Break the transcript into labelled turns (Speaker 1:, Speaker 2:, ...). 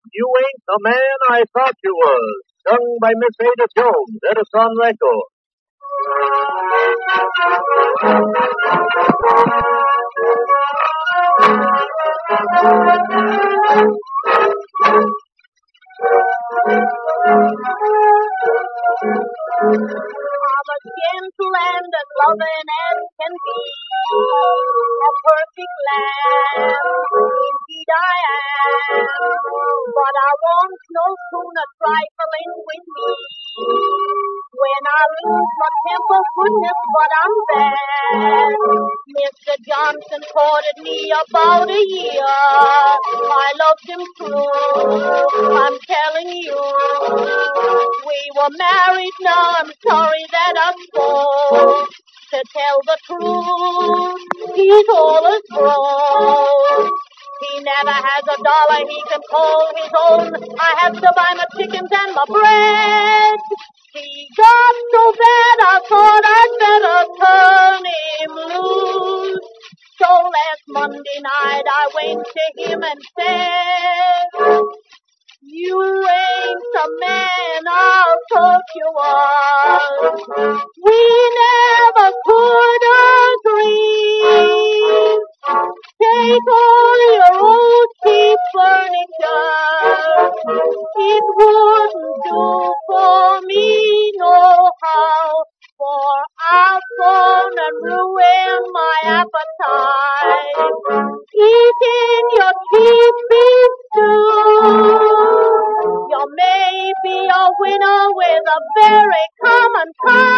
Speaker 1: You Ain't the Man I Thought You Was, sung by Miss Ada Jones, Edison Record.
Speaker 2: I'm as gentle and as loving as can be, a perfect lamb, indeed I am, but I want no sooner trifling with me. When I lose my temper, goodness, but I'm bad. Mr. Johnson courted me about a year. I loved him true, I'm telling you. We were married, now I'm sorry that I spoke. To tell the truth, he's all as broke. He never has a dollar he can call his own. I have to buy my chickens and my bread. He got so bad I thought I'd better turn him loose. So last Monday night I went to him and said, you ain't the man I thought you was. We never could agree. Take all your old cheap furniture. It wouldn't do for me no how. For I've gone and ruined my appetite. Eating your cheap beef stew. You may be a winner with a very common kind.